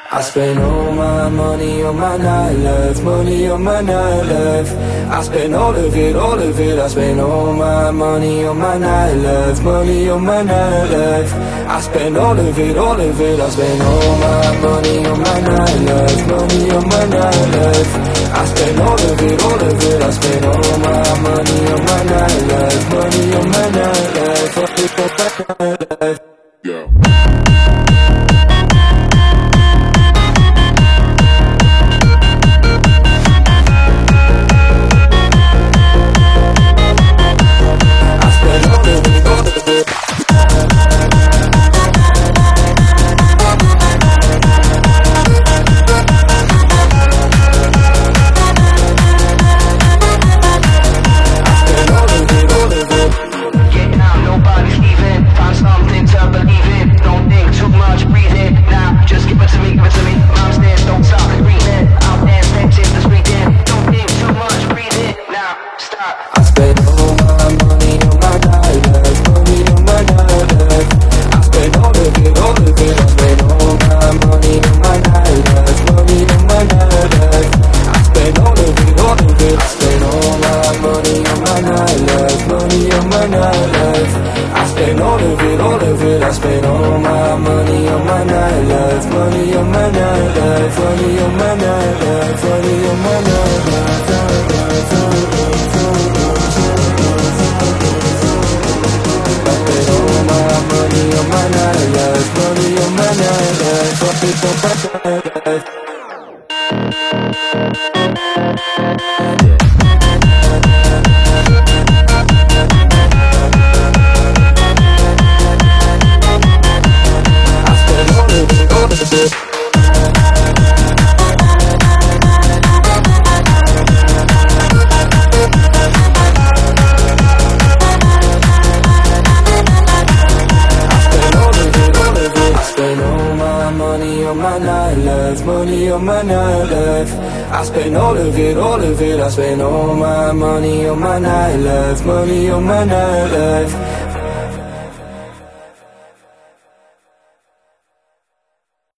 I spend all my money on my nightlife, money on my nightlife. I spend all of it, all of it. I spend all my money on my nightlife, money on my nightlife. I spend all of it, all of it. I spend all my money on my nightlife, money on my nightlife. I spend all of it, all of it. I spend all my money on my nightlife, money on my nightlife, money on my nightlife. Yeah. I spend all of it, all of it. I spend all my money on my nightlife, money on my nightlife.